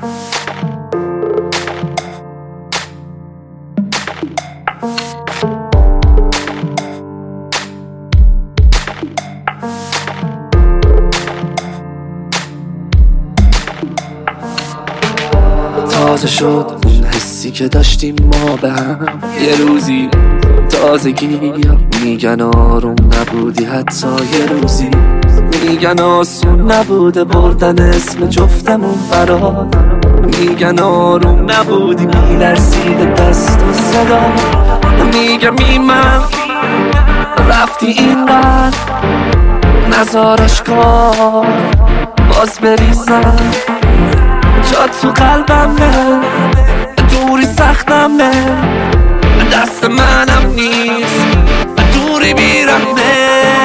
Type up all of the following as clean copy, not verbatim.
تازه شد اون حسی که داشتیم ما به هم، یه روزی تازگی میگن آروم نبودی حتی یه روزی، میگن آسون نبوده بردن اسم جفتمون برات، میگن آروم نبودی میلرزیده دست و صدا، میگم من رفتی اینقدر نزارش کار باز بریزم، جات تو قلبمه دوری سختمه، دست منم نیست دوری بیرمه.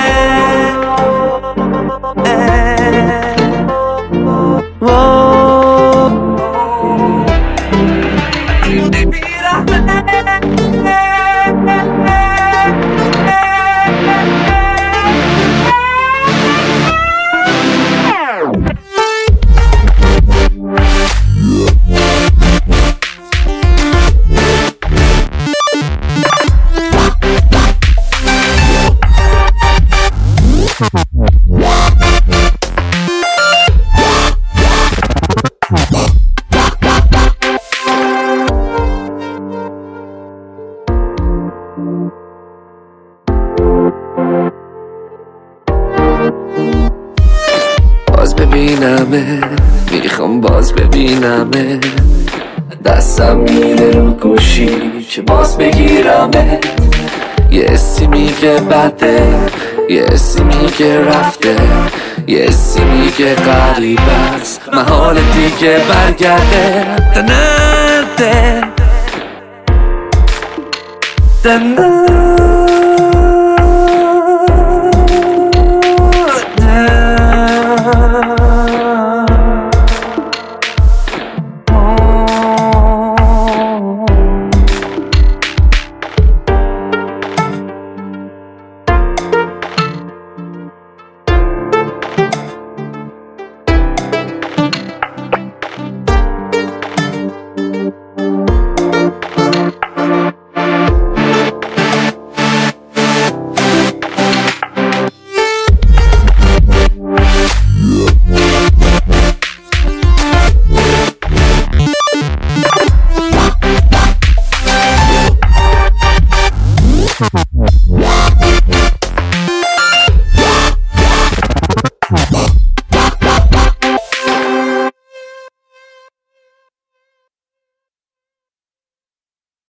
باز ببینمه، میخوام باز ببینمه، دستم میره رو گوشی که باز بگیرمه، یه حسی میگه بده، یه حسی میگه رفته، یه حسی میگه غریب است محال دیگه برگرده. دنده